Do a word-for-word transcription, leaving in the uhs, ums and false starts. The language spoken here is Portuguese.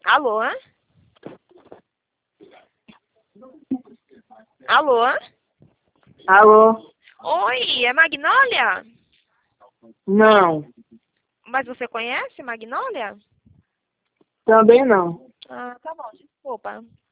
Alô? Alô? Alô? Oi, é Magnólia? Não, Mas você conhece Magnólia? também não. Ah, tá bom, desculpa.